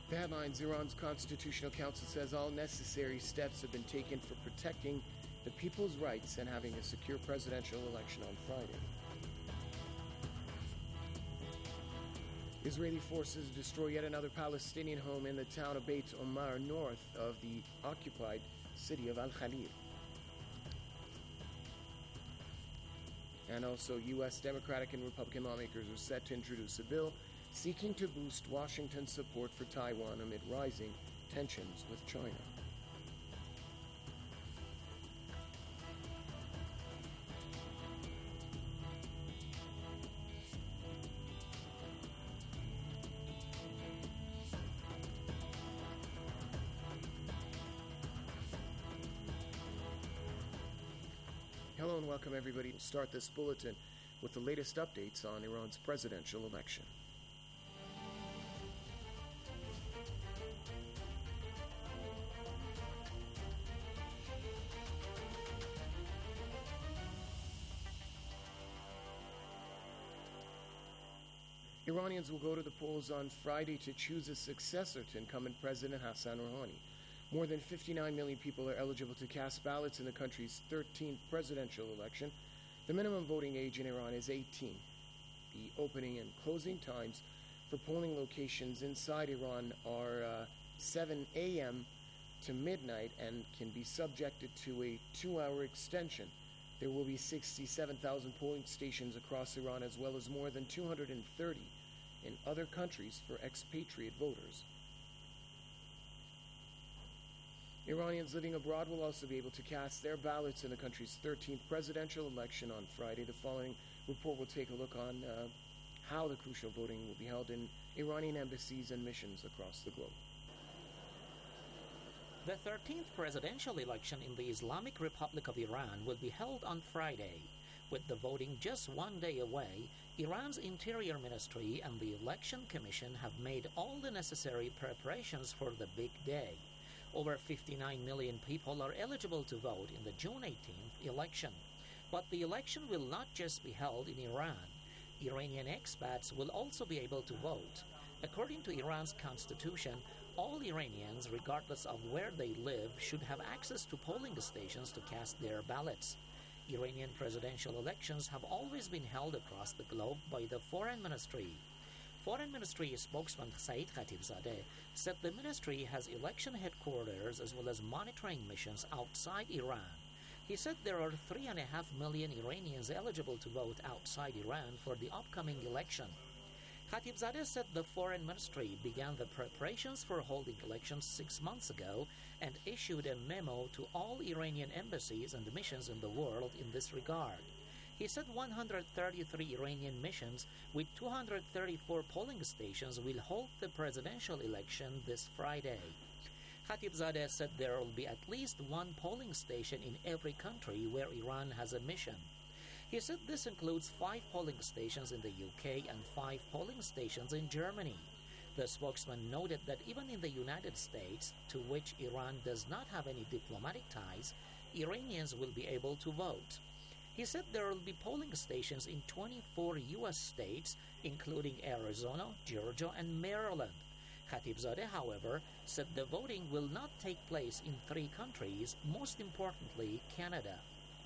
The headlines: Iran's Constitutional Council says all necessary steps have been taken for protecting the people's rights and having a secure presidential election on Friday. Israeli forces destroy yet another Palestinian home in the town of Beit Omar, north of the occupied city of Al-Khalil. And also, U.S. Democratic and Republican lawmakers are set to introduce a bill seeking to boost Washington's support for Taiwan amid rising tensions with China. Hello and welcome everybody. We'll start this bulletin with the latest updates on Iran's presidential election. Iranians will go to the polls on Friday to choose a successor to incumbent President Hassan Rouhani. More than 59 million people are eligible to cast ballots in the country's 13th presidential election. The minimum voting age in Iran is 18. The opening and closing times for polling locations inside Iran are 7 a.m. to midnight and can be subjected to a 2-hour extension. There will be 67,000 polling stations across Iran, as well as more than 230 in other countries for expatriate voters. Iranians living abroad will also be able to cast their ballots in the country's 13th presidential election on Friday. The following report will take a look on how the crucial voting will be held in Iranian embassies and missions across the globe. The 13th presidential election in the Islamic Republic of Iran will be held on Friday. With the voting just 1 day away, Iran's Interior Ministry and the Election Commission have made all the necessary preparations for the big day. Over 59 million people are eligible to vote in the June 18th election. But the election will not just be held in Iran. Iranian expats will also be able to vote. According to Iran's constitution, all Iranians, regardless of where they live, should have access to polling stations to cast their ballots. Iranian presidential elections have always been held across the globe by the Foreign Ministry. Foreign Ministry spokesman Saeed Khatibzadeh said the ministry has election headquarters as well as monitoring missions outside Iran. He said there are 3.5 million Iranians eligible to vote outside Iran for the upcoming election. Khatibzadeh said the Foreign Ministry began the preparations for holding elections 6 months ago and issued a memo to all Iranian embassies and missions in the world in this regard. He said 133 Iranian missions with 234 polling stations will hold the presidential election this Friday. Khatibzadeh said there will be at least one polling station in every country where Iran has a mission. He said this includes 5 polling stations in the UK and 5 polling stations in Germany. The spokesman noted that even in the United States, to which Iran does not have any diplomatic ties, Iranians will be able to vote. He said there will be polling stations in 24 U.S. states, including Arizona, Georgia, and Maryland. Khatibzadeh, however, said the voting will not take place in 3 countries, most importantly, Canada.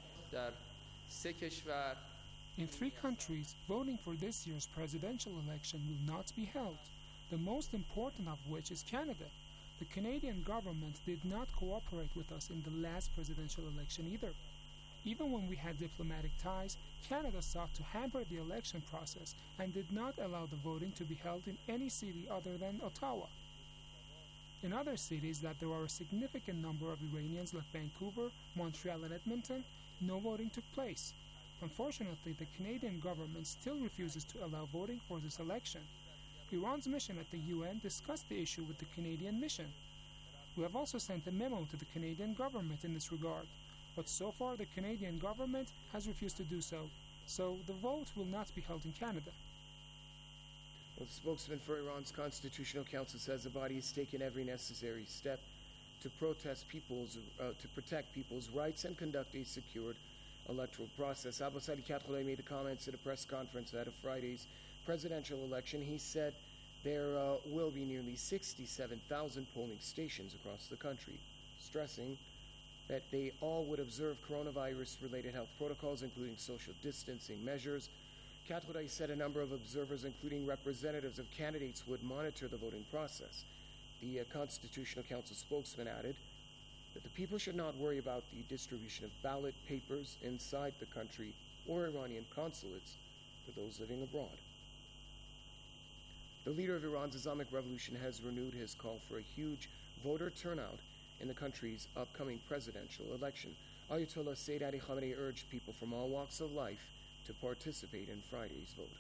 In 3 countries, voting for this year's presidential election will not be held, the most important of which is Canada. The Canadian government did not cooperate with us in the last presidential election either. Even when we had diplomatic ties, Canada sought to hamper the election process and did not allow the voting to be held in any city other than Ottawa. In other cities that there are a significant number of Iranians like Vancouver, Montreal, and Edmonton, no voting took place. Unfortunately, the Canadian government still refuses to allow voting for this election. Iran's mission at the UN discussed the issue with the Canadian mission. We have also sent a memo to the Canadian government in this regard, but so far the Canadian government has refused to do so, so the vote will not be held in Canada. Well, the spokesman for Iran's Constitutional Council says the body has taken every necessary step to protect people's rights and conduct a secured electoral process. Abbas Ali Kadkhulai made the comments at a press conference ahead of Friday's presidential election. He said There will be nearly 67,000 polling stations across the country, stressing that they all would observe coronavirus-related health protocols, including social distancing measures. Katroudai said a number of observers, including representatives of candidates, would monitor the voting process. The Constitutional Council spokesman added that the people should not worry about the distribution of ballot papers inside the country or Iranian consulates for those living abroad. The leader of Iran's Islamic Revolution has renewed his call for a huge voter turnout in the country's upcoming presidential election. Ayatollah Sayyid Ali Khamenei urged people from all walks of life to participate in Friday's vote.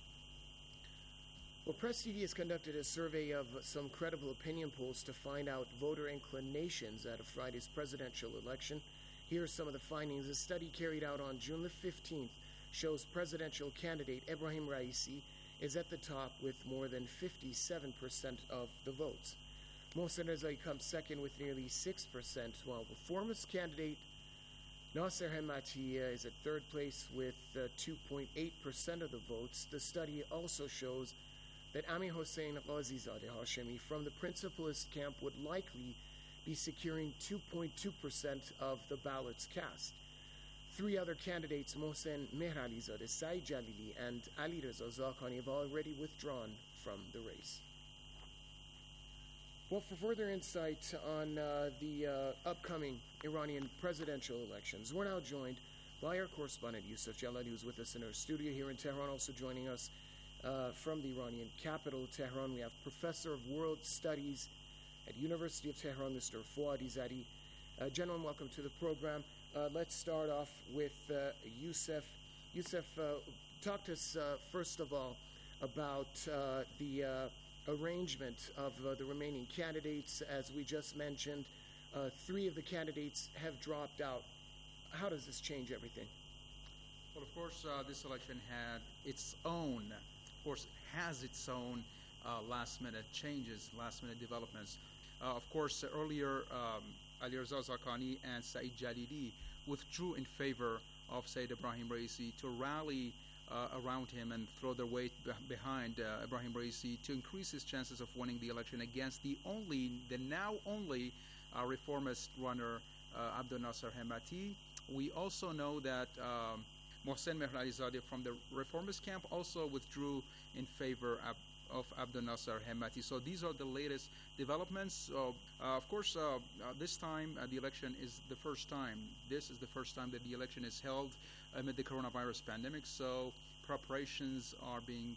Well, Press TV has conducted a survey of some credible opinion polls to find out voter inclinations at Friday's presidential election. Here are some of the findings. A study carried out on June the 15th shows presidential candidate Ebrahim Raisi is at the top with more than 57% of the votes. Mohsen Rezai comes second with nearly 6%, while reformist candidate Nasser Hemati is at third place with 2.8% of the votes. The study also shows that Amir Hossein Ghazizadeh Hashemi from the principalist camp would likely be securing 2.2% of the ballots cast. Three other candidates, Mohsen Mehralizadeh, Saeed Jalili, and Ali Reza Zaghani, have already withdrawn from the race. Well, for further insight on the upcoming Iranian presidential elections, we're now joined by our correspondent Yusuf Jalali, who's with us in our studio here in Tehran. Also joining us from the Iranian capital, Tehran, we have Professor of World Studies at University of Tehran, Mr. Fouad Izzadi. Gentlemen, welcome to the program. Let's start off with Yusuf. Yusuf, talk to us first of all about the arrangement of the remaining candidates. As we just mentioned, three of the candidates have dropped out. How does this change everything? Well, of course, this election had its own, last-minute changes, last-minute developments. Of course, earlier, Ali Reza Zaghani and Saeed Jalili withdrew in favor of Sayyid Ebrahim Raisi to rally around him and throw their weight behind Ebrahim Raisi to increase his chances of winning the election against the now only reformist runner, Abdel Nasser Hemati. We also know that Mohsen Mehralizadeh from the reformist camp also withdrew in favor of Abdel Nasser Hemati. So these are the latest developments. Of course, this time the election is the first time. This is the first time that the election is held amid the coronavirus pandemic. So preparations are being,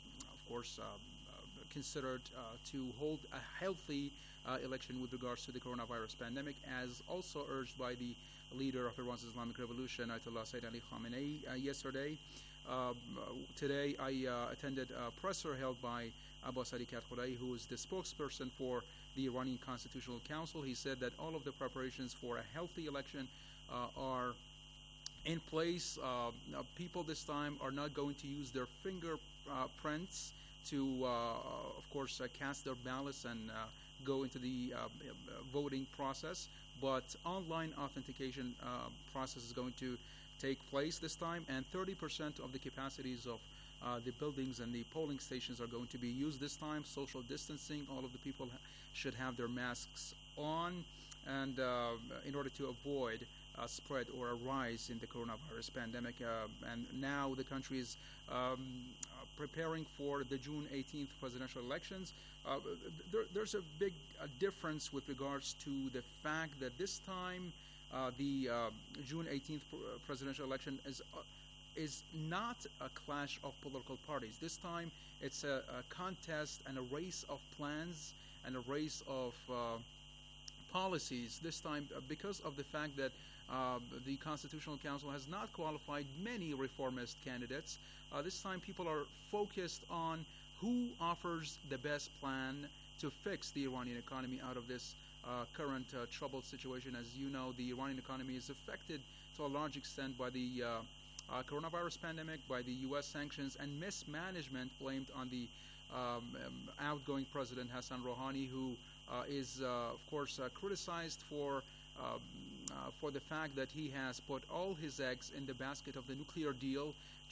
considered to hold a healthy election with regards to the coronavirus pandemic, as also urged by the leader of Iran's Islamic Revolution, Ayatollah Sayyid Ali Khamenei, yesterday. Today, I attended a presser held by Abbas Ali Katroudai, who is the spokesperson for the Iranian Constitutional Council. He said that all of the preparations for a healthy election are in place. People this time are not going to use their fingerprints to, cast their ballots and go into the voting process, but online authentication process is going to take place this time, and 30% of the capacities of the buildings and the polling stations are going to be used this time. Social distancing, all of the people should have their masks on, and in order to avoid a spread or a rise in the coronavirus pandemic. And now the country is preparing for the June 18th presidential elections. There's a big difference with regards to the fact that this time the June 18th presidential election is not a clash of political parties. This time it's a contest and a race of plans and a race of policies. This time because of the fact that the Constitutional Council has not qualified many reformist candidates. This time people are focused on who offers the best plan to fix the Iranian economy out of this current troubled situation. As you know, the Iranian economy is affected to a large extent by the coronavirus pandemic, by the U.S. sanctions, and mismanagement blamed on the outgoing President Hassan Rouhani, who is, criticized for the fact that he has put all his eggs in the basket of the nuclear deal,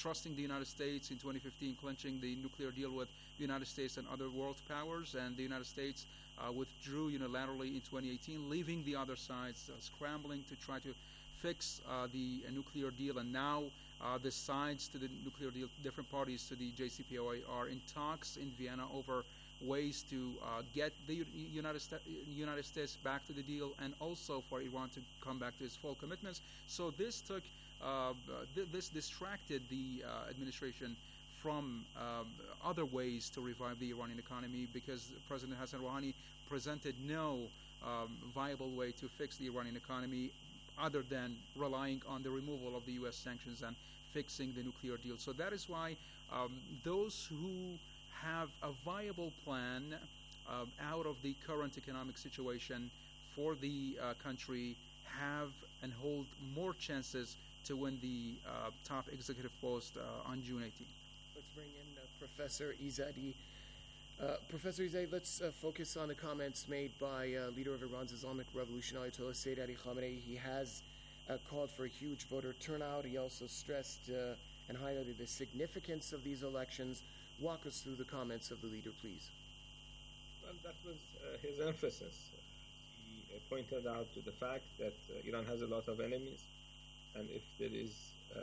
trusting the United States in 2015, clinching the nuclear deal with the United States and other world powers, and the United States withdrew unilaterally in 2018, leaving the other sides scrambling to try to fix the nuclear deal. And now the sides to the nuclear deal, different parties to the JCPOA, are in talks in Vienna over ways to get the United States back to the deal, and also for Iran to come back to its full commitments. So this took this distracted the administration from other ways to revive the Iranian economy, because President Hassan Rouhani presented no viable way to fix the Iranian economy other than relying on the removal of the U.S. sanctions and fixing the nuclear deal. So that is why those who have a viable plan out of the current economic situation for the country have and hold more chances to win the top executive post on June 18th. Let's bring in Professor Izadi. Professor Izadi, let's focus on the comments made by leader of Iran's Islamic Revolution, Ayatollah Sayyid Ali Khamenei. He has called for a huge voter turnout. He also stressed and highlighted the significance of these elections. Walk us through the comments of the leader, please. Well, that was his emphasis. He pointed out to the fact that Iran has a lot of enemies, and if there is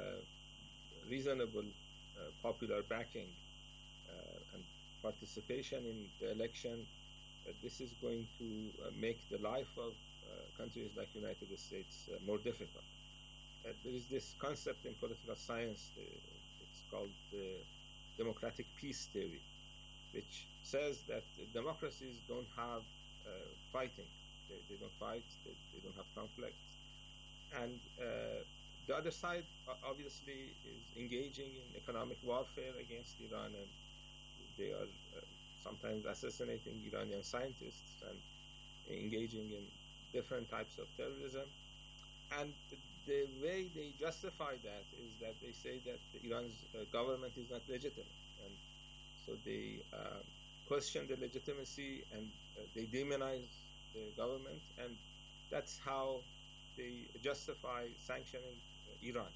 reasonable popular backing and participation in the election, this is going to make the life of countries like the United States more difficult. There is this concept in political science, it's called the democratic peace theory, which says that democracies don't have fighting. They don't fight, they don't have conflicts. And the other side obviously is engaging in economic warfare against Iran, and they are sometimes assassinating Iranian scientists and engaging in different types of terrorism. And the way they justify that is that they say that Iran's government is not legitimate, and so they question the legitimacy, and they demonize the government, and that's how they justify sanctioning Iran.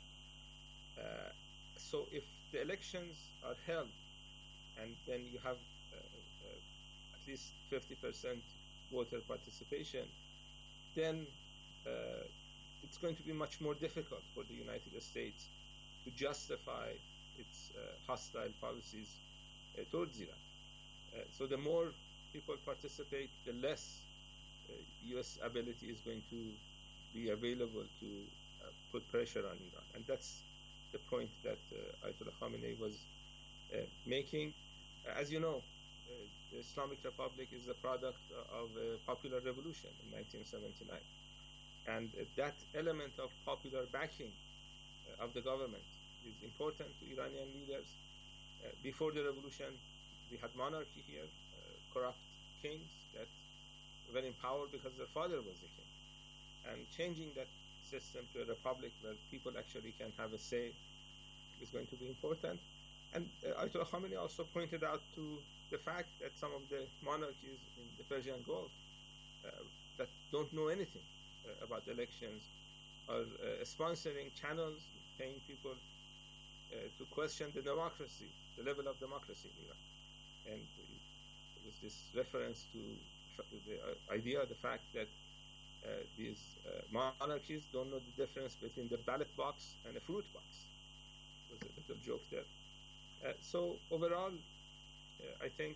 So if the elections are held, and then you have at least 50% voter participation, then it's going to be much more difficult for the United States to justify its hostile policies towards Iran. So the more people participate, the less U.S. ability is going to be available to put pressure on Iran. And that's the point that Ayatollah Khamenei was making. As you know, the Islamic Republic is a product of a popular revolution in 1979. And that element of popular backing of the government is important to Iranian leaders. Before the revolution, we had monarchy here, corrupt kings that were in power because their father was a king. And changing that system to a republic where people actually can have a say is going to be important. And Ayatollah Khamenei also pointed out to the fact that some of the monarchies in the Persian Gulf that don't know anything about elections are sponsoring channels, paying people to question the democracy, the level of democracy in Iran. And there was this reference to the idea, the fact that these monarchies don't know the difference between the ballot box and a fruit box. There was a little joke there. So overall, I think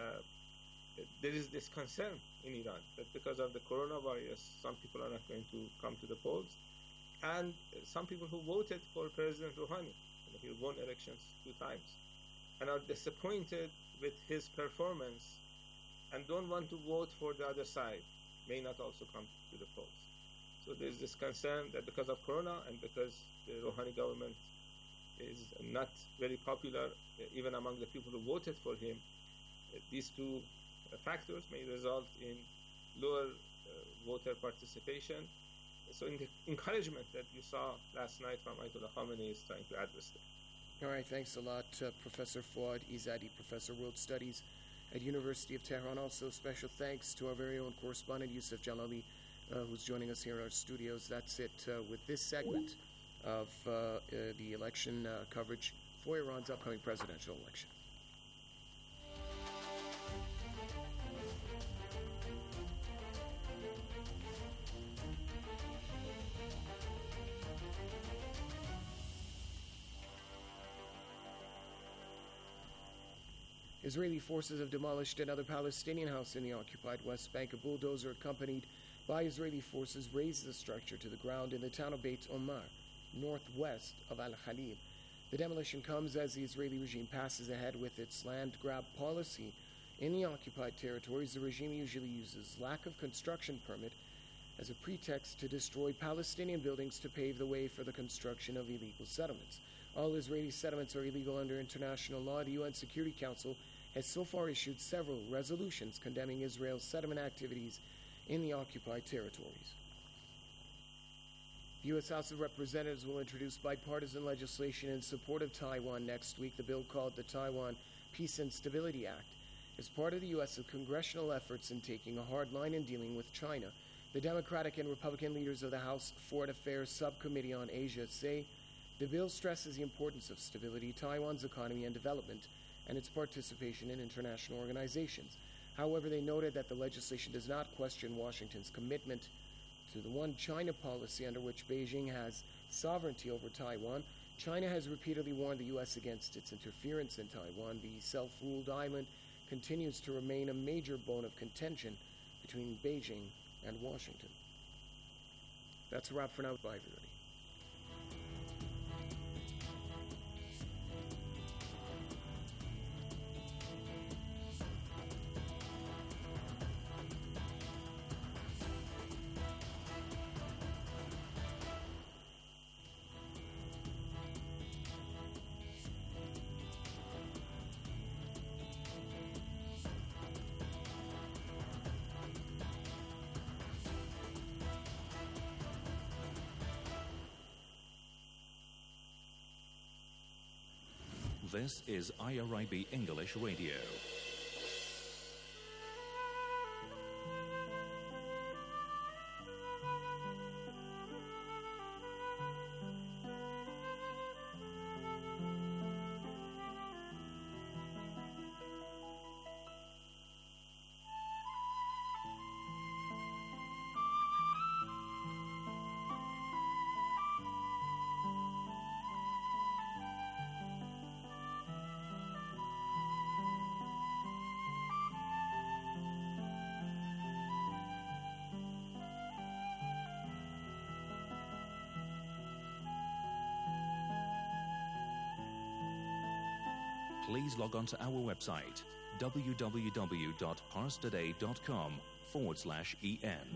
there is this concern in Iran that because of the coronavirus, some people are not going to come to the polls. And some people who voted for President Rouhani, he won elections 2 times, and are disappointed with his performance and don't want to vote for the other side, may not also come to the polls. So there's this concern that because of Corona and because the Rouhani government is not very popular even among the people who voted for him, these 2 factors may result in lower voter participation. So in the encouragement that you saw last night from Ayatollah Khamenei is trying to address that. All right, thanks a lot, Professor Fouad Izadi, Professor of World Studies at University of Tehran. Also, special thanks to our very own correspondent, Yusuf Jalali, who's joining us here in our studios. That's it with this segment of the election coverage for Iran's upcoming presidential election. Israeli forces have demolished another Palestinian house in the occupied West Bank. A bulldozer accompanied by Israeli forces razed the structure to the ground in the town of Beit Omar, northwest of Al-Khalil. The demolition comes as the Israeli regime passes ahead with its land grab policy. In the occupied territories, the regime usually uses lack of construction permit as a pretext to destroy Palestinian buildings to pave the way for the construction of illegal settlements. All Israeli settlements are illegal under international law. The UN Security Council has so far issued several resolutions condemning Israel's settlement activities in the occupied territories. The U.S. House of Representatives will introduce bipartisan legislation in support of Taiwan next week. The bill, called the Taiwan Peace and Stability Act, is part of the U.S. congressional efforts in taking a hard line in dealing with China. The Democratic and Republican leaders of the House Foreign Affairs Subcommittee on Asia say the bill stresses the importance of stability, Taiwan's economy and development, and its participation in international organizations. However, they noted that the legislation does not question Washington's commitment to the One China policy, under which Beijing has sovereignty over Taiwan. China has repeatedly warned the U.S. against its interference in Taiwan. The self-ruled island continues to remain a major bone of contention between Beijing and Washington. That's a wrap for now. Bye, everybody. This is IRIB English Radio. Please log on to our website, www.parstoday.com/en.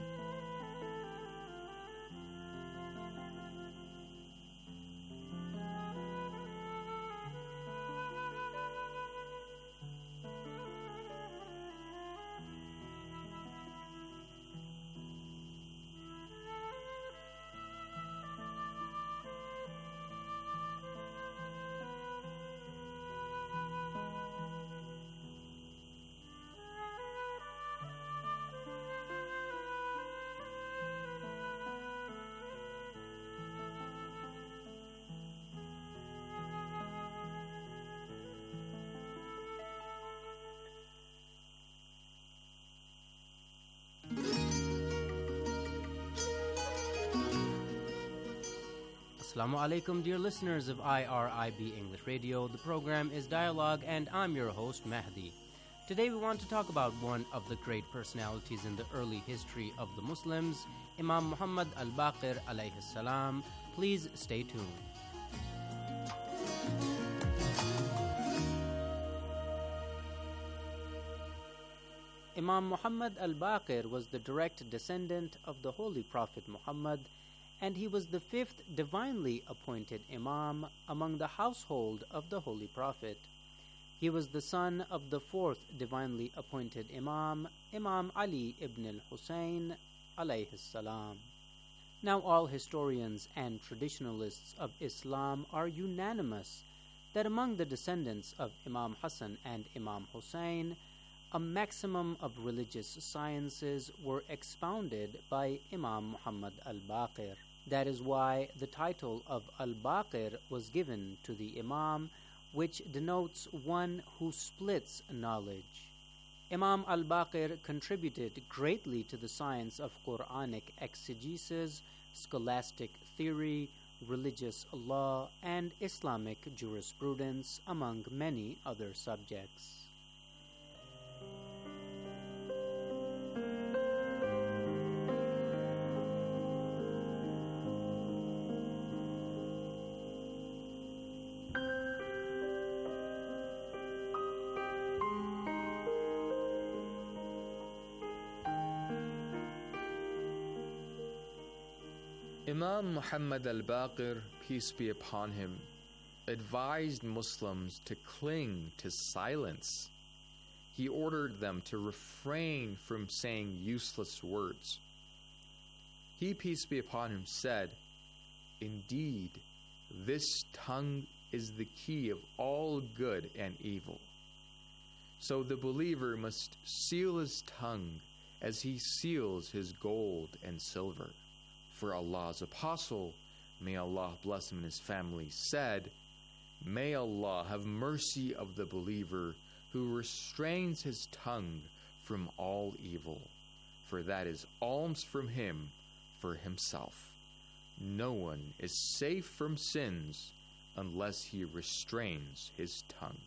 Assalamu alaikum, dear listeners of IRIB English Radio. The program is Dialogue, and I'm your host, Mahdi. Today we want to talk about one of the great personalities in the early history of the Muslims, Imam Muhammad al-Baqir alayhi salam. Please stay tuned. Imam Muhammad al-Baqir was the direct descendant of the Holy Prophet Muhammad, and he was the fifth divinely appointed Imam among the household of the Holy Prophet. He was the son of the fourth divinely appointed Imam, Imam Ali ibn al-Husayn alayhi salam. Now all historians and traditionalists of Islam are unanimous that among the descendants of Imam Hassan and Imam Hussein, a maximum of religious sciences were expounded by Imam Muhammad al-Baqir. That is why the title of al-Baqir was given to the Imam, which denotes one who splits knowledge. Imam al-Baqir contributed greatly to the science of Quranic exegesis, scholastic theory, religious law, and Islamic jurisprudence, among many other subjects. Imam Muhammad al-Baqir, peace be upon him, advised Muslims to cling to silence. He ordered them to refrain from saying useless words. He, peace be upon him, said, "Indeed, this tongue is the key of all good and evil. So the believer must seal his tongue as he seals his gold and silver. For Allah's apostle, may Allah bless him and his family, said, 'May Allah have mercy of the believer who restrains his tongue from all evil, for that is alms from him for himself. No one is safe from sins unless he restrains his tongue.'"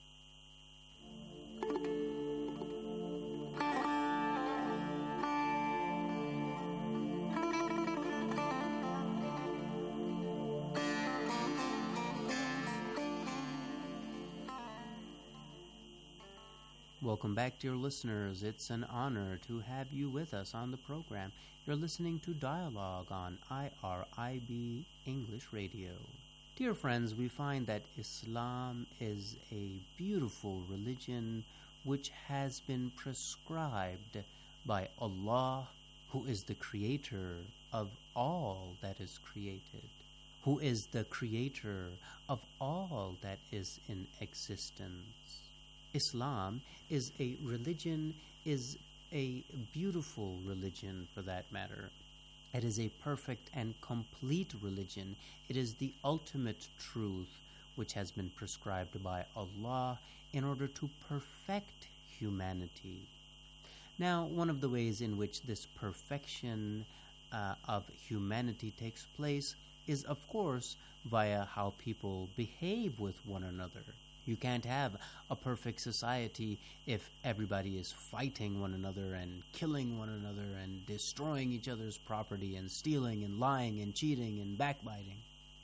Welcome back, dear listeners. It's an honor to have you with us on the program. You're listening to Dialogue on IRIB English Radio. Dear friends, we find that Islam is a beautiful religion which has been prescribed by Allah, who is the creator of all that is created, who is the creator of all that is in existence. Islam is a religion, is a beautiful religion for that matter. It is a perfect and complete religion. It is the ultimate truth which has been prescribed by Allah in order to perfect humanity. Now, one of the ways in which this perfection of humanity takes place is, of course, via how people behave with one another. You can't have a perfect society if everybody is fighting one another and killing one another and destroying each other's property and stealing and lying and cheating and backbiting.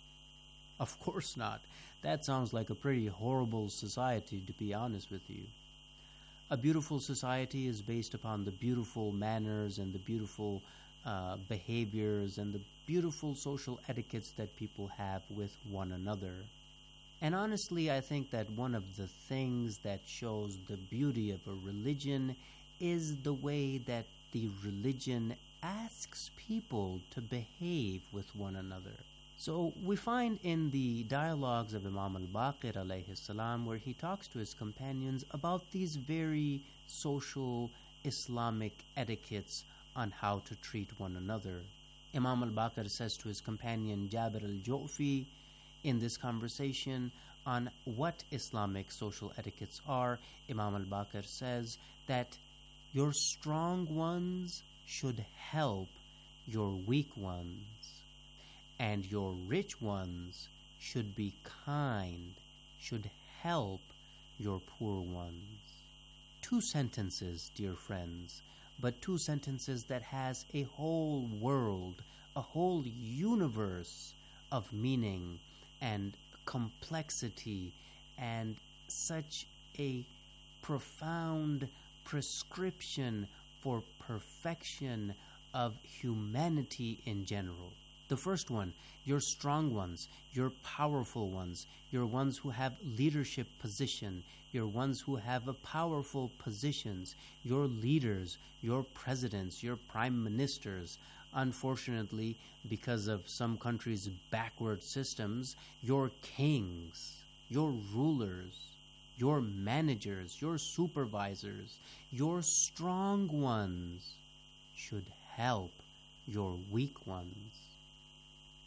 Of course not. That sounds like a pretty horrible society, to be honest with you. A beautiful society is based upon the beautiful manners and the beautiful behaviors and the beautiful social etiquettes that people have with one another. And honestly, I think that one of the things that shows the beauty of a religion is the way that the religion asks people to behave with one another. So we find in the dialogues of Imam al-Baqir alayhi salam, where he talks to his companions about these very social Islamic etiquettes on how to treat one another. Imam al-Baqir says to his companion Jabir al-Ju'fi in this conversation on what Islamic social etiquettes are, Imam al-Baqir says that your strong ones should help your weak ones, and your rich ones should be kind, should help your poor ones. Two sentences, dear friends, but two sentences that has a whole world, a whole universe of meaning and complexity and such a profound prescription for perfection of humanity in general. The first one, your strong ones, your powerful ones, your ones who have leadership position, your ones who have powerful positions, your leaders, your presidents, your prime ministers. Unfortunately, because of some countries' backward systems, your kings, your rulers, your managers, your supervisors, your strong ones should help your weak ones.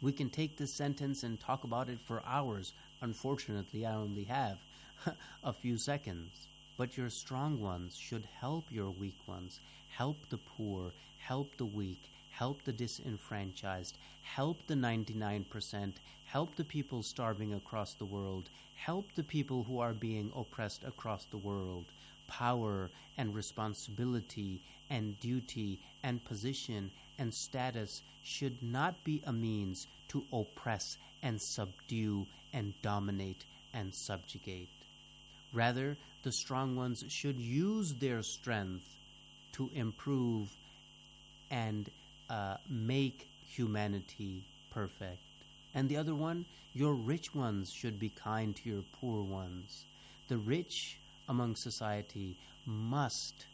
We can take this sentence and talk about it for hours. Unfortunately, I only have a few seconds. But your strong ones should help your weak ones, help the poor, help the weak, help the disenfranchised, help the 99%, help the people starving across the world, help the people who are being oppressed across the world. Power and responsibility and duty and position and status should not be a means to oppress and subdue and dominate and subjugate. Rather, the strong ones should use their strength to improve and make humanity perfect. And the other one, your rich ones should be kind to your poor ones. The rich among society must,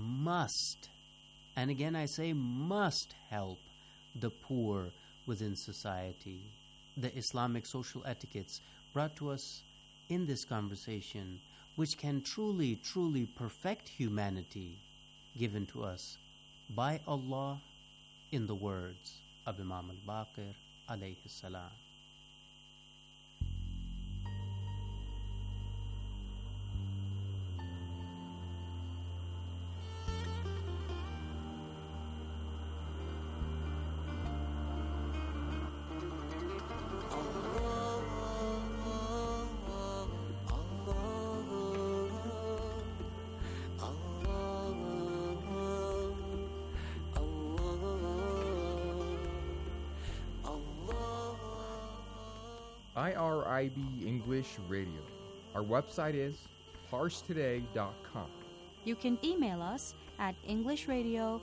and again I say must help the poor within society. The Islamic social etiquettes brought to us in this conversation, which can truly perfect humanity, given to us by Allah in the words of Imam al-Baqir alayhi salam. IRIB English Radio. Our website is parstoday.com. You can email us at englishradio@irib.ir.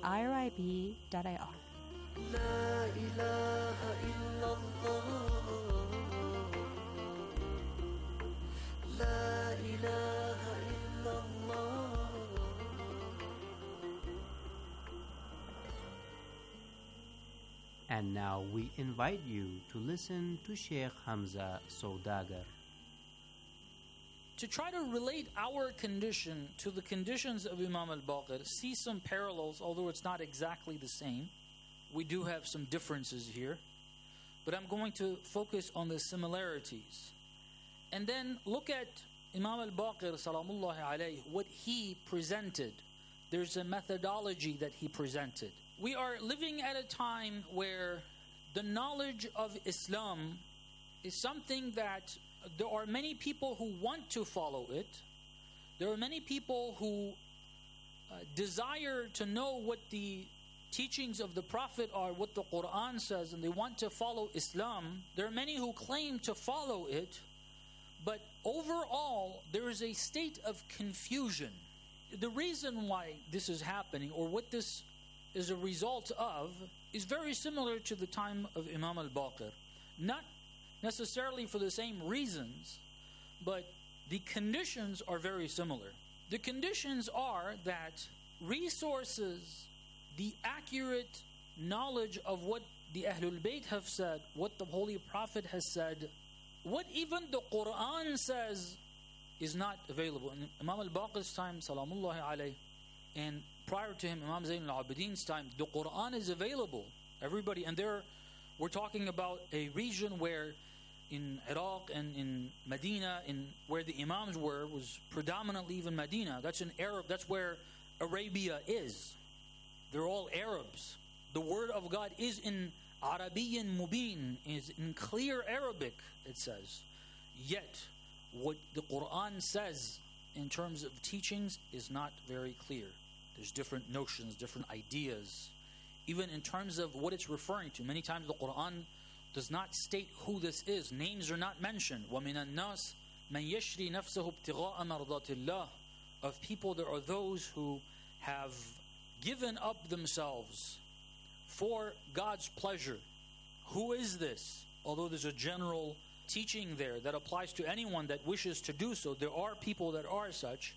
La ilaha illallah. La ilaha illallah. And now we invite you to listen to Sheikh Hamza Saudagar. To try to relate our condition to the conditions of Imam al-Baqir, see some parallels, although it's not exactly the same. We do have some differences here, but I'm going to focus on the similarities. And then look at Imam al-Baqir, salamullahi alayhi, what he presented. There's a methodology that he presented. We are living at a time where the knowledge of Islam is something that there are many people who want to follow it. There are many people who desire to know what the teachings of the Prophet are, what the Quran says, and they want to follow Islam. There are many who claim to follow it, but overall there is a state of confusion. The reason why this is happening, or what this is a result of, is very similar to the time of Imam al-Baqir. Not necessarily for the same reasons, but the conditions are very similar. The conditions are that resources, the accurate knowledge of what the Ahlul Bayt have said, what the Holy Prophet has said, what even the Quran says, is not available. In Imam al-Baqir's time, salamullahi alayhi, and prior to him, Imam Zayn al-Abidin's time, the Quran is available. Everybody, and we're talking about a region where in Iraq and in Medina, where the Imams was predominantly even Medina. That's in Arab, that's where Arabia is. They're all Arabs. The word of God is in Arabiyan Mubin, is in clear Arabic, it says. Yet, what the Quran says in terms of teachings is not very clear. There's different notions, different ideas. Even in terms of what it's referring to. Many times the Quran does not state who this is. Names are not mentioned. وَمِنَ النَّاسِ مَنْ يَشْرِي نَفْسَهُ ابْتِغَاءَ مَرْضَاتِ اللَّهِ. Of people, there are those who have given up themselves for God's pleasure. Who is this? Although there's a general teaching there that applies to anyone that wishes to do so, there are people that are such.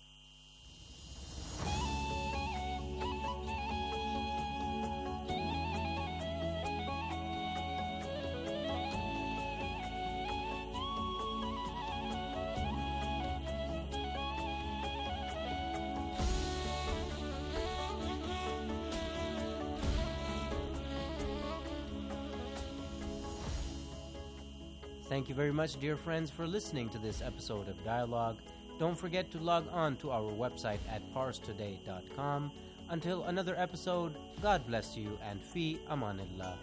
Thank you very much, dear friends, for listening to this episode of Dialogue. Don't forget to log on to our website at parstoday.com. Until another episode, God bless you and fi amanillah.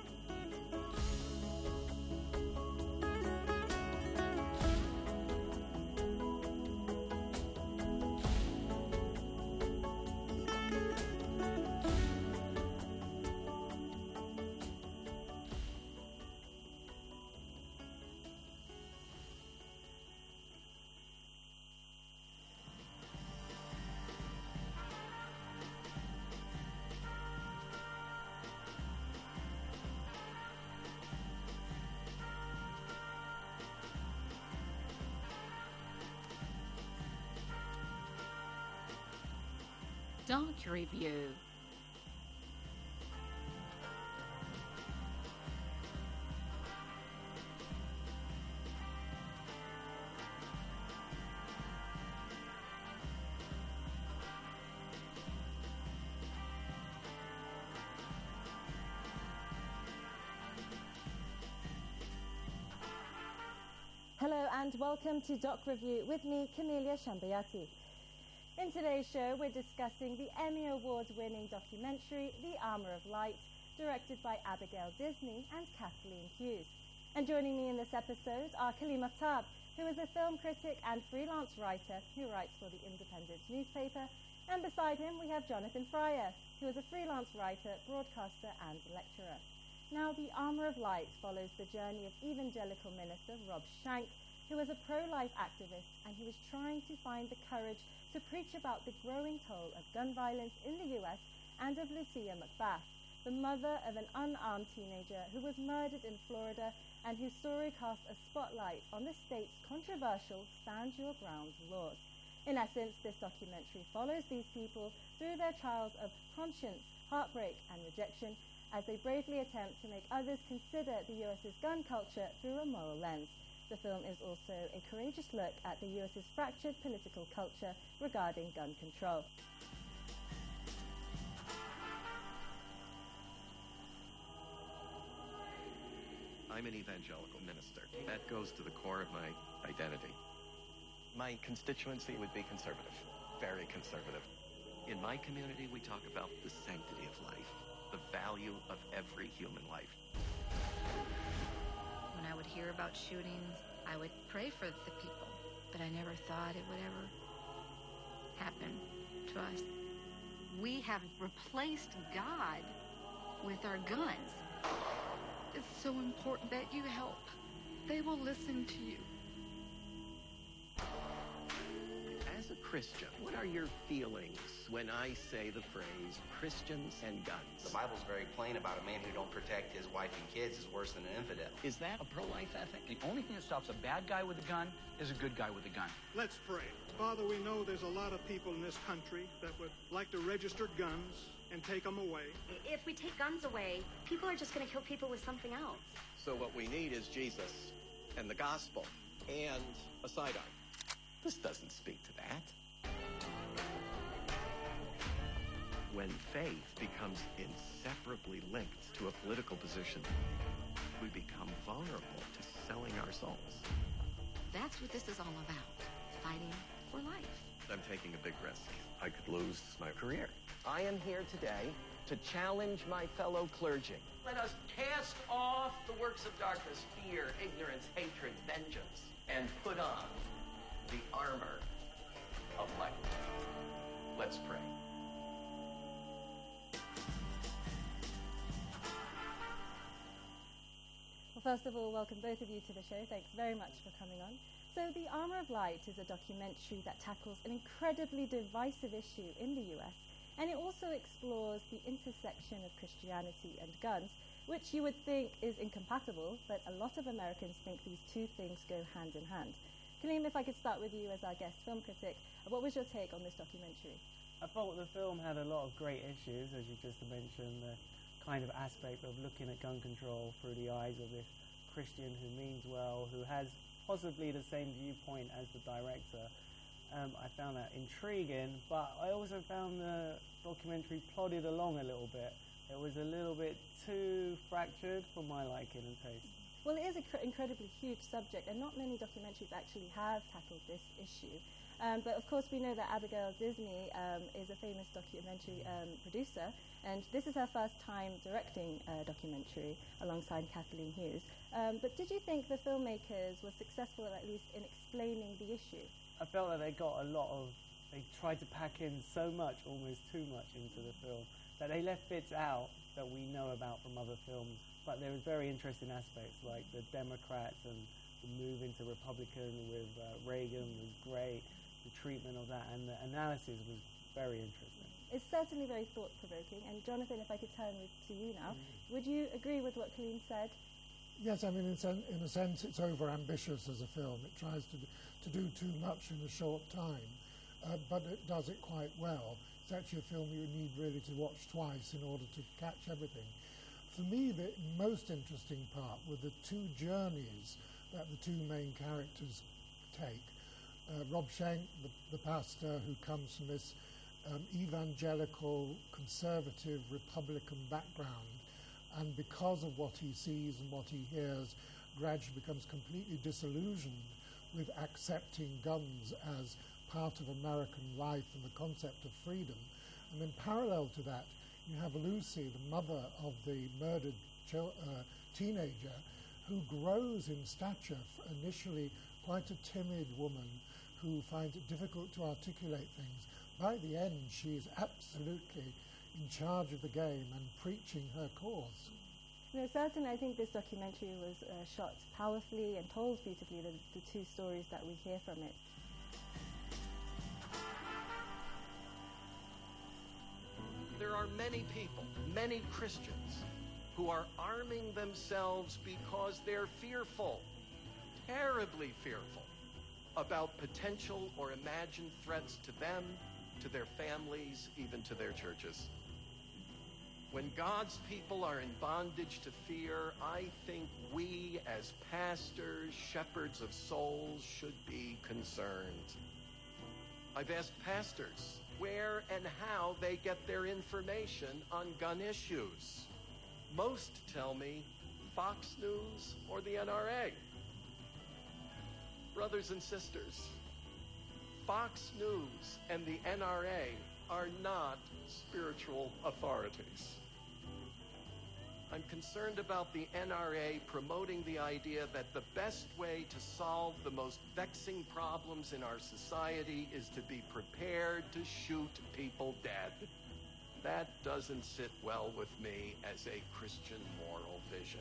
Doc Review. Hello and welcome to Doc Review with me, Camelia Shambayati. In today's show, we're discussing the Emmy Award-winning documentary, The Armour of Light, directed by Abigail Disney and Kathleen Hughes. And joining me in this episode are Kaleem Aftab, who is a film critic and freelance writer who writes for the Independent newspaper. And beside him, we have Jonathan Fryer, who is a freelance writer, broadcaster and lecturer. Now, The Armour of Light follows the journey of evangelical minister Rob Shank, who is a pro-life activist and who is trying to find the courage to preach about the growing toll of gun violence in the US and of Lucia McBath, the mother of an unarmed teenager who was murdered in Florida and whose story casts a spotlight on the state's controversial Stand Your Ground laws. In essence, this documentary follows these people through their trials of conscience, heartbreak and rejection as they bravely attempt to make others consider the US's gun culture through a moral lens. The film is also a courageous look at the US's fractured political culture regarding gun control. I'm an evangelical minister. That goes to the core of my identity. My constituency would be conservative, very conservative. In my community, we talk about the sanctity of life, the value of every human life. When I would hear about shootings, I would pray for the people, but I never thought it would ever happen to us. We have replaced God with our guns. It's so important that you help. They will listen to you. As a Christian, what are your feelings when I say the phrase Christians and guns? The Bible's very plain about a man who don't protect his wife and kids is worse than an infidel. Is that a pro-life ethic? The only thing that stops a bad guy with a gun is a good guy with a gun. Let's pray. Father, we know there's a lot of people in this country that would like to register guns and take them away. If we take guns away, people are just going to kill people with something else. So what we need is Jesus and the gospel and a sidearm. This doesn't speak to that. When faith becomes inseparably linked to a political position, we become vulnerable to selling our souls. That's what this is all about, fighting for life. I'm taking a big risk. I could lose my career. I am here today to challenge my fellow clergy. Let us cast off the works of darkness, fear, ignorance, hatred, vengeance, and put on the armor of light. Let's pray. Well, first of all, welcome both of you to the show. Thanks very much for coming on. So, The Armour of Light is a documentary that tackles an incredibly divisive issue in the US, and it also explores the intersection of Christianity and guns, which you would think is incompatible, but a lot of Americans think these two things go hand in hand. Kaleem, if I could start with you as our guest film critic, what was your take on this documentary? I thought the film had a lot of great issues, as you just mentioned, the kind of aspect of looking at gun control through the eyes of this Christian who means well, who has possibly the same viewpoint as the director. I found that intriguing, but I also found the documentary plodded along a little bit. It was a little bit too fractured for my liking and taste. Well, it is an incredibly huge subject, and not many documentaries actually have tackled this issue. But of course, we know that Abigail Disney is a famous documentary producer, and this is her first time directing a documentary alongside Kathleen Hughes. But did you think the filmmakers were successful, at least in explaining the issue? I felt that they tried to pack in so much, almost too much, into the film, that they left bits out that we know about from other films. But there was very interesting aspects, like the Democrats and the move into Republican with Reagan was great. The treatment of that and the analysis was very interesting. It's certainly very thought-provoking. And Jonathan, if I could turn to you now, would you agree with what Colleen said? Yes, I mean, in a sense, it's over-ambitious as a film. It tries to do too much in a short time, but it does it quite well. It's actually a film you need really to watch twice in order to catch everything. For me, the most interesting part were the two journeys that the two main characters take. Rob Schenck, the pastor who comes from this evangelical, conservative, Republican background, and because of what he sees and what he hears, gradually becomes completely disillusioned with accepting guns as part of American life and the concept of freedom. And then parallel to that, you have Lucy, the mother of the murdered teenager, who grows in stature, initially quite a timid woman who finds it difficult to articulate things. By the end, she is absolutely in charge of the game and preaching her cause. No, certainly I think this documentary was shot powerfully and told beautifully, the two stories that we hear from it. There are many people, many Christians, who are arming themselves because they're fearful, terribly fearful, about potential or imagined threats to them, to their families, even to their churches. When God's people are in bondage to fear, I think we as pastors, shepherds of souls, should be concerned. I've asked pastors where and how they get their information on gun issues. Most tell me Fox News or the NRA. Brothers and sisters, Fox News and the NRA are not spiritual authorities. I'm concerned about the NRA promoting the idea that the best way to solve the most vexing problems in our society is to be prepared to shoot people dead. That doesn't sit well with me as a Christian moral vision.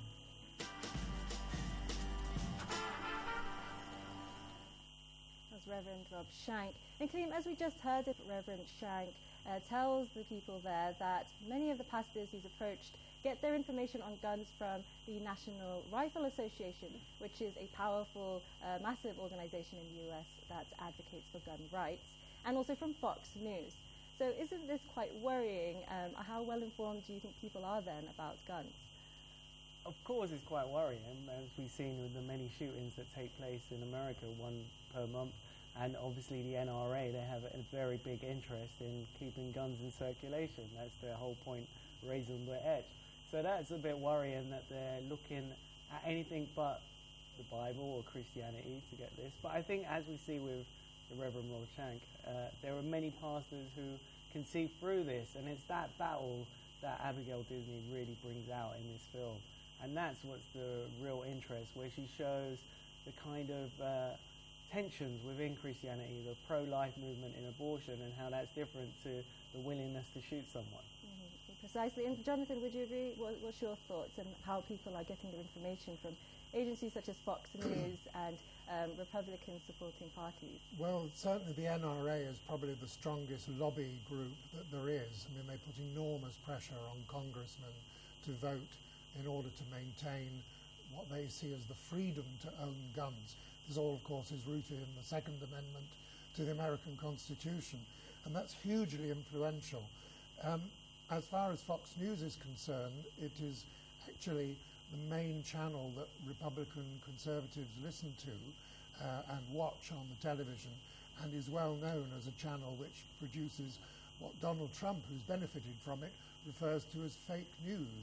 That's Reverend Rob Schenck. And Kaleem, as we just heard it, Reverend Schenck tells the people there that many of the pastors he's approached get their information on guns from the National Rifle Association, which is a powerful, massive organization in the US that advocates for gun rights, and also from Fox News. So isn't this quite worrying? How well informed do you think people are then about guns? Of course it's quite worrying, as we've seen with the many shootings that take place in America, one per month. And obviously the NRA, they have a very big interest in keeping guns in circulation. That's their whole point, raising the edge. So that's a bit worrying that they're looking at anything but the Bible or Christianity to get this. But I think, as we see with the Reverend Rob Schenck, there are many pastors who can see through this, and it's that battle that Abigail Disney really brings out in this film. And that's what's the real interest, where she shows the kind of tensions within Christianity, the pro-life movement in abortion, and how that's different to the willingness to shoot someone. Precisely. And Jonathan, would you agree? What's your thoughts on how people are getting their information from agencies such as Fox News and Republican supporting parties? Well, certainly the NRA is probably the strongest lobby group that there is. I mean, they put enormous pressure on congressmen to vote in order to maintain what they see as the freedom to own guns. This all, of course, is rooted in the Second Amendment to the American Constitution, and that's hugely influential. As far as Fox News is concerned, it is actually the main channel that Republican conservatives listen to and watch on the television, and is well known as a channel which produces what Donald Trump, who's benefited from it, refers to as fake news.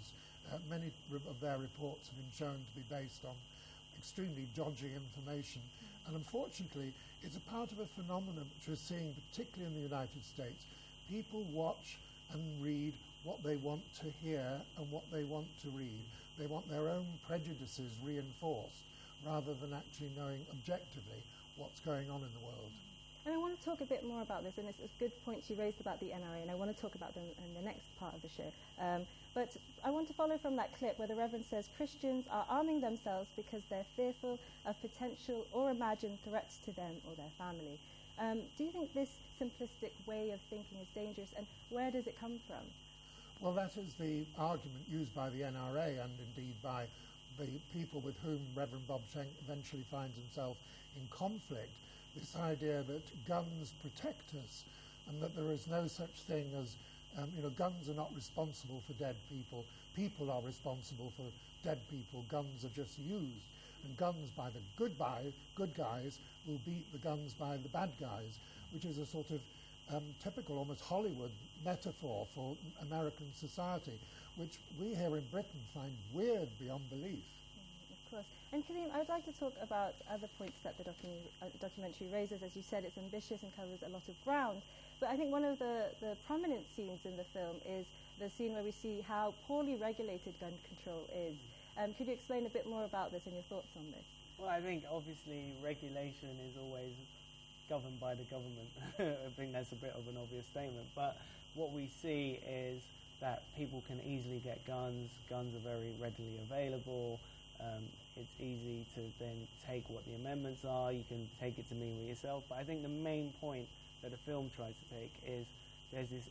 Many of their reports have been shown to be based on extremely dodgy information. And unfortunately, it's a part of a phenomenon which we're seeing, particularly in the United States. People watch and read what they want to hear and what they want to read. They want their own prejudices reinforced rather than actually knowing objectively what's going on in the world. And I want to talk a bit more about this, and it's a good point you raised about the NRA, and I want to talk about them in the next part of the show. But I want to follow from that clip where the Reverend says Christians are arming themselves because they're fearful of potential or imagined threats to them or their family. Do you think this simplistic way of thinking is dangerous, and where does it come from? Well, that is the argument used by the NRA and indeed by the people with whom Reverend Bob Schenck eventually finds himself in conflict. This idea that guns protect us and that there is no such thing as, guns are not responsible for dead people. People are responsible for dead people. Guns are just used. And guns by the good guys will beat the guns by the bad guys, which is a sort of typical, almost Hollywood metaphor for American society, which we here in Britain find weird beyond belief. Of course. And Karim, I would like to talk about other points that the documentary raises. As you said, it's ambitious and covers a lot of ground. But I think one of the prominent scenes in the film is the scene where we see how poorly regulated gun control is. Could you explain a bit more about this and your thoughts on this? Well, I think obviously regulation is always governed by the government. I think that's a bit of an obvious statement. But what we see is that people can easily get guns. Guns are very readily available. It's easy to then take what the amendments are. You can take it to mean with yourself. But I think the main point that the film tries to take is there's this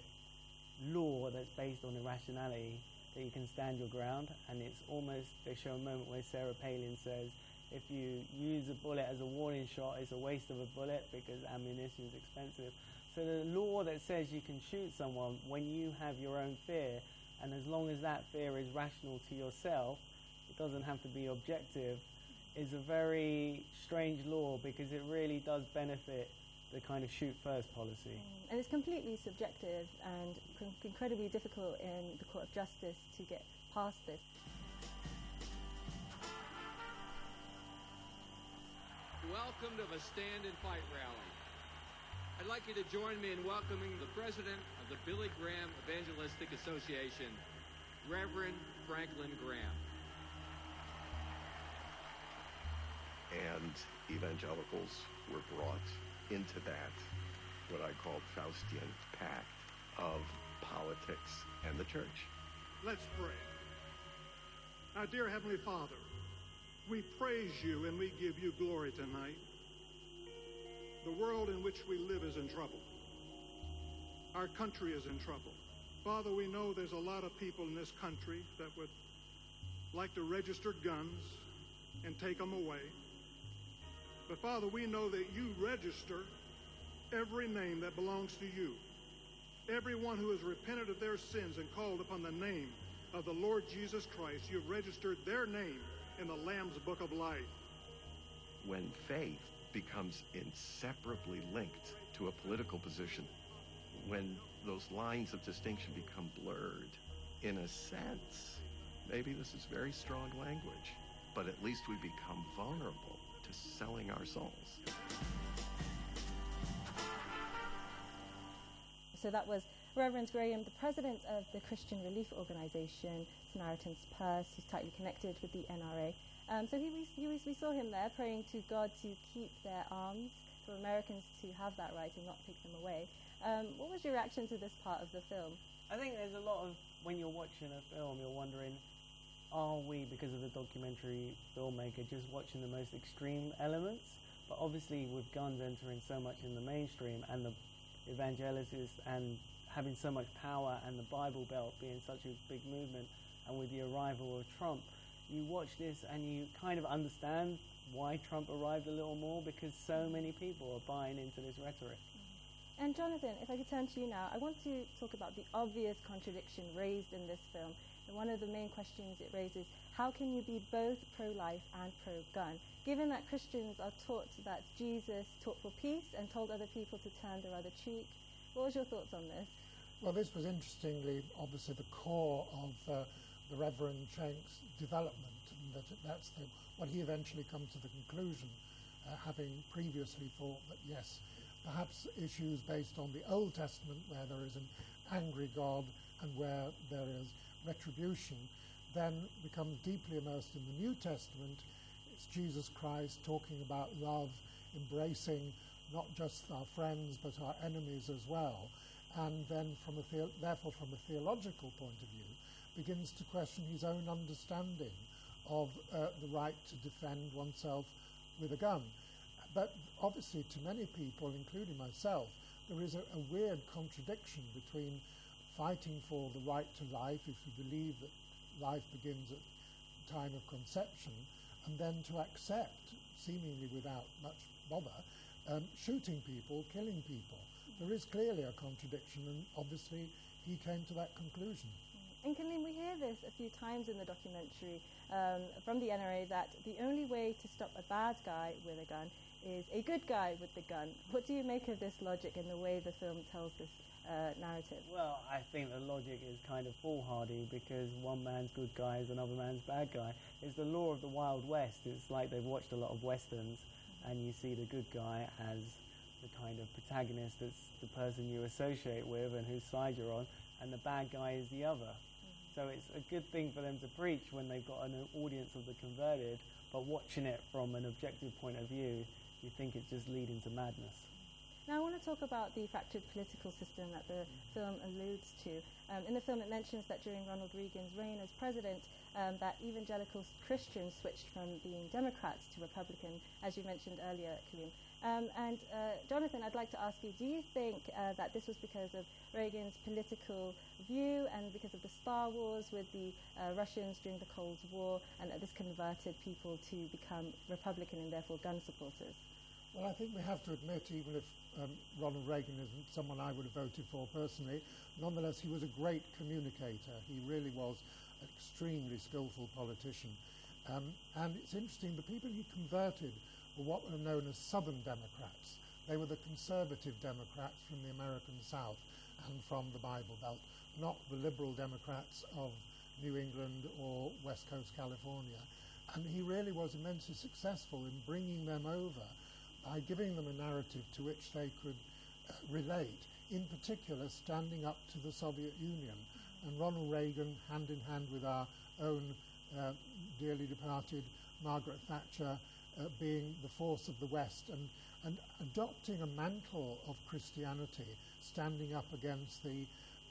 law that's based on irrationality that you can stand your ground, and it's almost, they show a moment where Sarah Palin says, if you use a bullet as a warning shot, it's a waste of a bullet because ammunition is expensive. So the law that says you can shoot someone when you have your own fear, and as long as that fear is rational to yourself, it doesn't have to be objective, is a very strange law because it really does benefit the kind of shoot first policy. And it's completely subjective and incredibly difficult in the Court of Justice to get past this. Welcome to the Stand and Fight rally. I'd like you to join me in welcoming the president of the Billy Graham Evangelistic Association, Reverend Franklin Graham. And evangelicals were brought into that, what I call Faustian pact of politics and the church. Let's pray. Our dear Heavenly Father, we praise you and we give you glory tonight. The world in which we live is in trouble. Our country is in trouble. Father, we know there's a lot of people in this country that would like to register guns and take them away. But Father, we know that you register every name that belongs to you. Everyone who has repented of their sins and called upon the name of the Lord Jesus Christ, you've registered their name in the Lamb's Book of Life. When faith becomes inseparably linked to a political position, when those lines of distinction become blurred, in a sense, maybe this is very strong language, but at least we become vulnerable to selling our souls. So that was Reverend Graham, the president of the Christian relief organization Samaritan's Purse, who's tightly connected with the NRA. So we saw him there praying to God to keep their arms, for Americans to have that right and not take them away. What was your reaction to this part of the film? I think there's a lot of, when you're watching a film, you're wondering, are we, because of the documentary filmmaker, just watching the most extreme elements? But obviously with guns entering so much in the mainstream and the evangelicals and having so much power and the Bible Belt being such a big movement, and with the arrival of Trump, you watch this and you kind of understand why Trump arrived a little more, because so many people are buying into this rhetoric. And Jonathan, if I could turn to you now, I want to talk about the obvious contradiction raised in this film. And one of the main questions it raises, how can you be both pro-life and pro-gun? Given that Christians are taught that Jesus taught for peace and told other people to turn their other cheek, what was your thoughts on this? Well, this was interestingly, obviously, the core of the Reverend Schenk's development, and that's what he eventually comes to the conclusion, having previously thought that yes, perhaps issues based on the Old Testament, where there is an angry God and where there is retribution, then becomes deeply immersed in the New Testament. It's Jesus Christ talking about love, embracing not just our friends but our enemies as well, and then therefore from a theological point of view begins to question his own understanding of the right to defend oneself with a gun. But obviously to many people, including myself, there is a weird contradiction between fighting for the right to life, if you believe that life begins at the time of conception, and then to accept, seemingly without much bother, shooting people, killing people. There is clearly a contradiction, and obviously he came to that conclusion. And Colleen, we hear this a few times in the documentary from the NRA, that the only way to stop a bad guy with a gun is a good guy with the gun. What do you make of this logic and the way the film tells this narrative? Well, I think the logic is kind of foolhardy, because one man's good guy is another man's bad guy. It's the law of the Wild West. It's like they've watched a lot of Westerns, and you see the good guy as the kind of protagonist that's the person you associate with and whose side you're on, and the bad guy is the other. So it's a good thing for them to preach when they've got an audience of the converted, but watching it from an objective point of view, you think it's just leading to madness. Now I want to talk about the fractured political system that the film alludes to. In the film it mentions that during Ronald Reagan's reign as president, that evangelical Christians switched from being Democrats to Republican, as you mentioned earlier, Colleen. And Jonathan, I'd like to ask you, do you think that this was because of Reagan's political view and because of the Star Wars with the Russians during the Cold War, and that this converted people to become Republican and therefore gun supporters? Well, I think we have to admit, even if Ronald Reagan isn't someone I would have voted for personally, nonetheless he was a great communicator. He really was an extremely skillful politician. And it's interesting, the people he converted were what were known as Southern Democrats. They were the conservative Democrats from the American South and from the Bible Belt, not the liberal Democrats of New England or West Coast California. And he really was immensely successful in bringing them over by giving them a narrative to which they could relate, in particular standing up to the Soviet Union. And Ronald Reagan, hand in hand with our own dearly departed Margaret Thatcher, being the force of the West and adopting a mantle of Christianity, standing up against the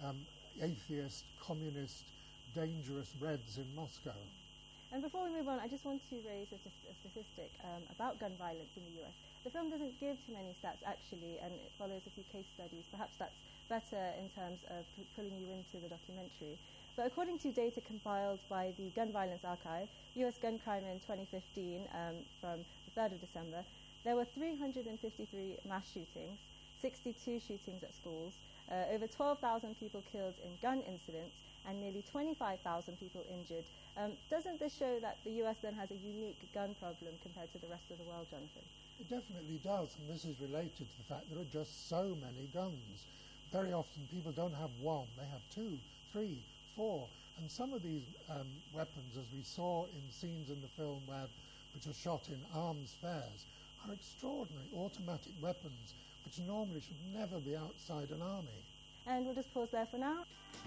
atheist, communist, dangerous Reds in Moscow. And before we move on, I just want to raise a statistic about gun violence in the US. The film doesn't give too many stats, actually, and it follows a few case studies. Perhaps that's better in terms of pulling you into the documentary. But according to data compiled by the Gun Violence Archive, US gun crime in 2015, from the 3rd of December, there were 353 mass shootings, 62 shootings at schools, over 12,000 people killed in gun incidents, and nearly 25,000 people injured. Doesn't this show that the US then has a unique gun problem compared to the rest of the world, Jonathan? It definitely does, and this is related to the fact there are just so many guns. Very often people don't have one, they have 2, 3, 4, and some of these weapons, as we saw in scenes in the film which are shot in arms fairs, are extraordinary automatic weapons which normally should never be outside an army. And we'll just pause there for now.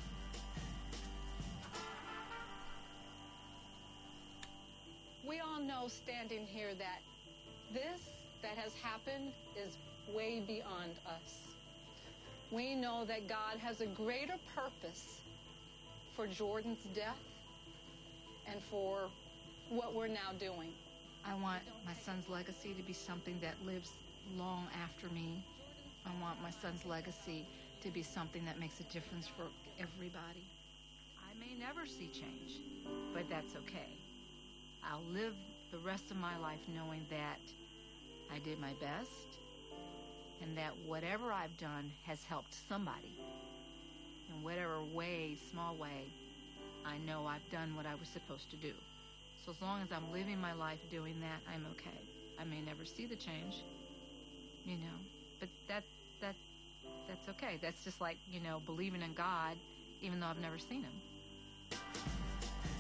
We all know standing here that this that has happened is way beyond us. We know that God has a greater purpose for Jordan's death and for what we're now doing. I want my son's legacy to be something that lives long after me. I want my son's legacy to be something that makes a difference for everybody. I may never see change, but that's okay. I'll live the rest of my life knowing that I did my best and that whatever I've done has helped somebody. In whatever way, small way, I know I've done what I was supposed to do. So as long as I'm living my life doing that, I'm okay. I may never see the change, but that's okay. That's just like, believing in God, even though I've never seen him.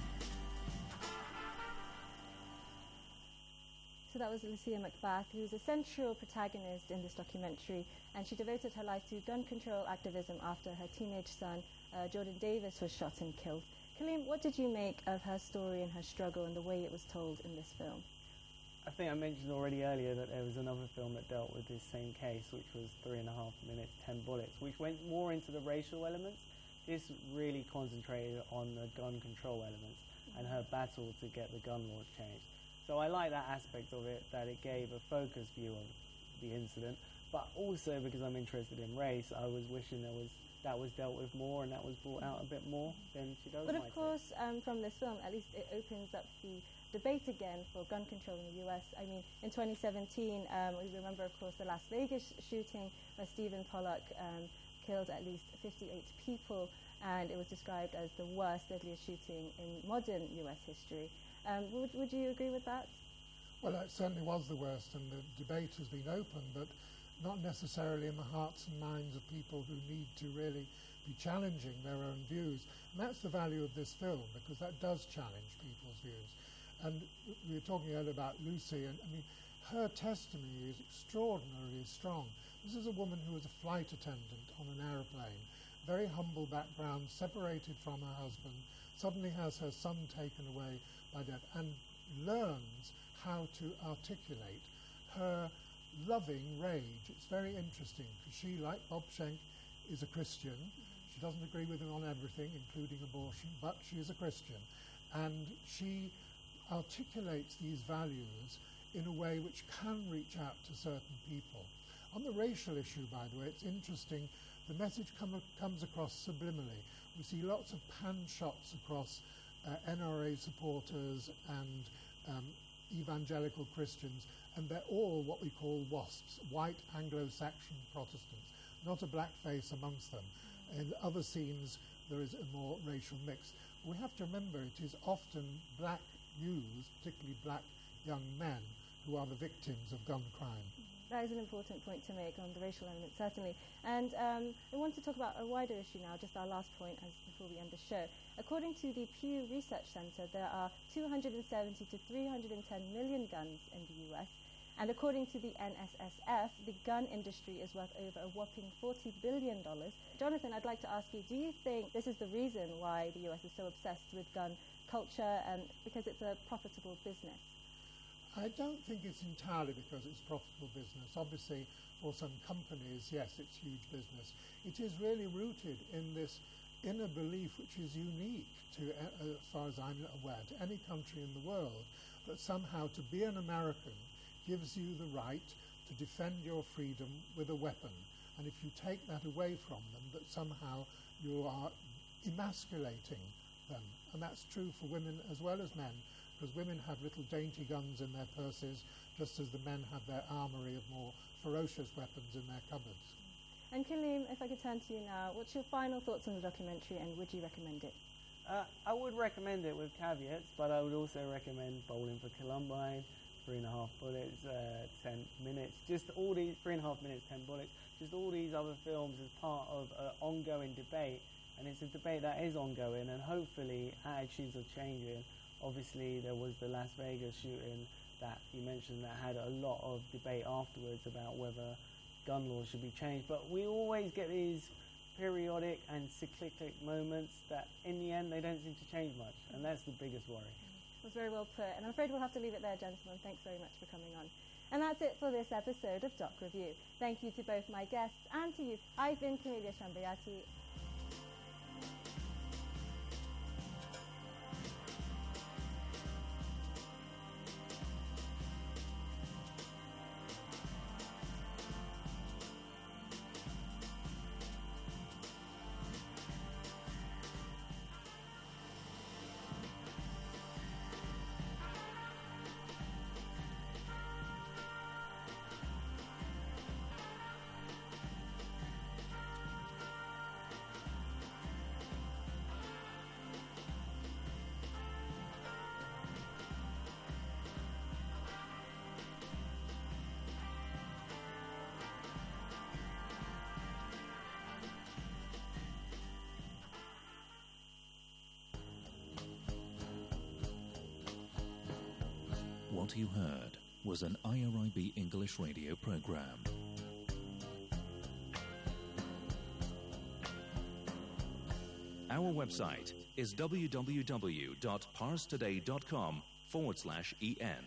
So that was Lucia McBath, who's a central protagonist in this documentary, and she devoted her life to gun control activism after her teenage son, Jordan Davis, was shot and killed. Kaleem, what did you make of her story and her struggle and the way it was told in this film? I think I mentioned already earlier that there was another film that dealt with this same case, which was 3.5 Minutes, 10 Bullets, which went more into the racial elements. This really concentrated on the gun control elements and her battle to get the gun laws changed. So I like that aspect of it, that it gave a focused view of the incident, but also because I'm interested in race, I was wishing that was dealt with more and that was brought out a bit more than she does. But of course, from this film, at least it opens up the debate again for gun control in the US. I mean, in 2017, we remember, of course, the Las Vegas shooting where Stephen Pollock killed at least 58 people, and it was described as the worst, deadliest shooting in modern US history. Would you agree with that? Well, it certainly was the worst, and the debate has been open, but not necessarily in the hearts and minds of people who need to really be challenging their own views. And that's the value of this film, because that does challenge people's views. And we were talking earlier about Lucy, and I mean, her testimony is extraordinarily strong. This is a woman who was a flight attendant on an aeroplane, very humble background, separated from her husband, suddenly has her son taken away by death, and learns how to articulate her loving rage. It's very interesting, because she, like Bob Schenck, is a Christian. She doesn't agree with him on everything, including abortion, but she is a Christian. And she articulates these values in a way which can reach out to certain people. On the racial issue, by the way, it's interesting. The message comes across subliminally. We see lots of pan shots across NRA supporters and evangelical Christians, and they're all what we call WASPs, white Anglo-Saxon Protestants, not a black face amongst them. In other scenes, there is a more racial mix. We have to remember it is often black youths, particularly black young men, who are the victims of gun crime. That is an important point to make on the racial element, certainly. And I want to talk about a wider issue now, just our last point before we end the show. According to the Pew Research Center, there are 270 to 310 million guns in the US. And according to the NSSF, the gun industry is worth over a whopping $40 billion. Jonathan, I'd like to ask you, do you think this is the reason why the US is so obsessed with gun culture, and because it's a profitable business? I don't think it's entirely because it's profitable business. Obviously, for some companies, yes, it's huge business. It is really rooted in this inner belief, which is unique to, as far as I'm aware, to any country in the world, that somehow to be an American gives you the right to defend your freedom with a weapon. And if you take that away from them, that somehow you are emasculating them. And that's true for women as well as men, because women have little dainty guns in their purses, just as the men have their armory of more ferocious weapons in their cupboards. And Kaleem, if I could turn to you now, what's your final thoughts on the documentary, and would you recommend it? I would recommend it with caveats, but I would also recommend Bowling for Columbine, 3.5 Bullets, 10 Minutes, just all these 3.5 Minutes, 10 Bullets, just all these other films as part of an ongoing debate. And it's a debate that is ongoing, and hopefully attitudes are changing. Obviously, there was the Las Vegas shooting that you mentioned that had a lot of debate afterwards about whether gun laws should be changed. But we always get these periodic and cyclic moments that, in the end, they don't seem to change much, and that's the biggest worry. It was very well put, and I'm afraid we'll have to leave it there, gentlemen. Thanks very much for coming on. And that's it for this episode of Doc Review. Thank you to both my guests and to you. I've been Camelia Shambayati. What you heard was an IRIB English radio program. Our website is www.parstoday.com/en.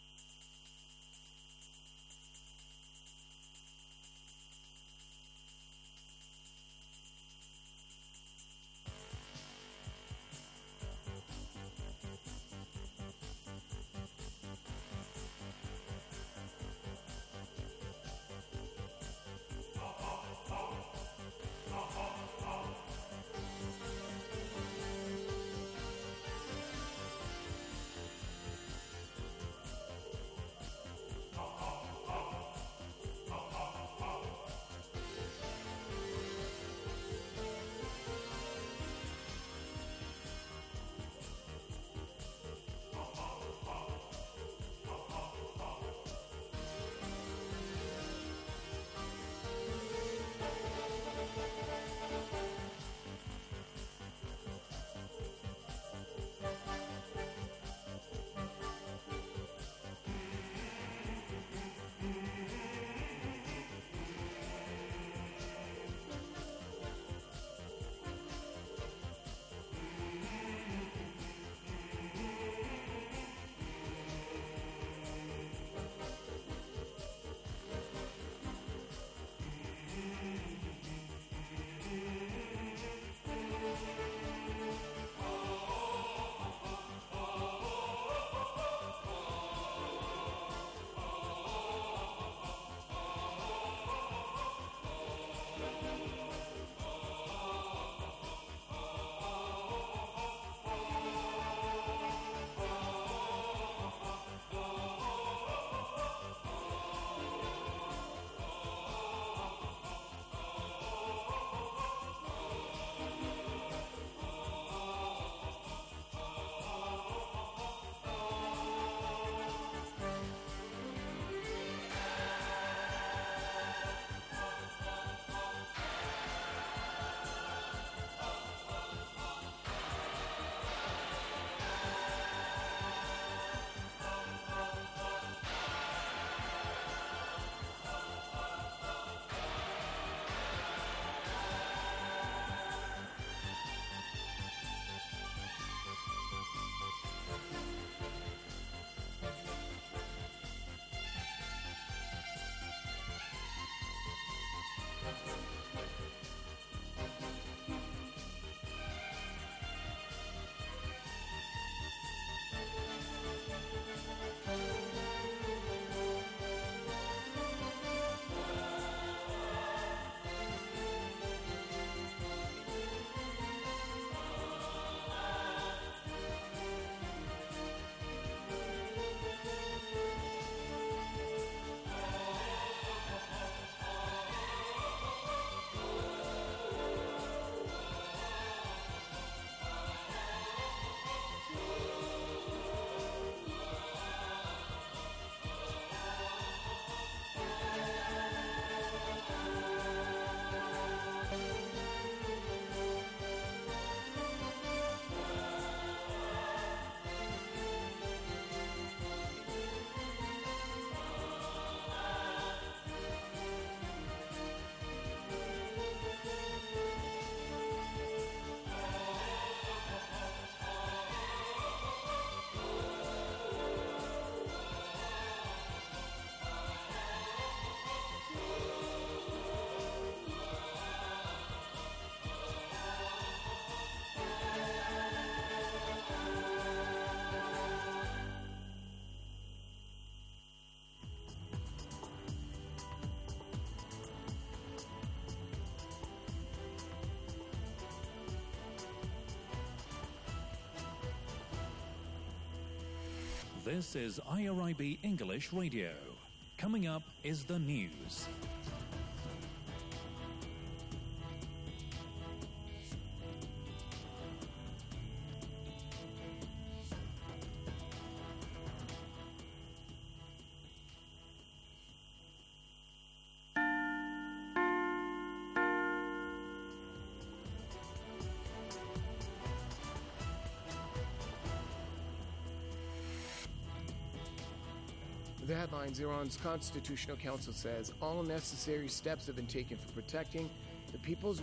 This is IRIB English Radio. Coming up is the news. the headlines, Iran's Constitutional Council says all necessary steps have been taken for protecting the people's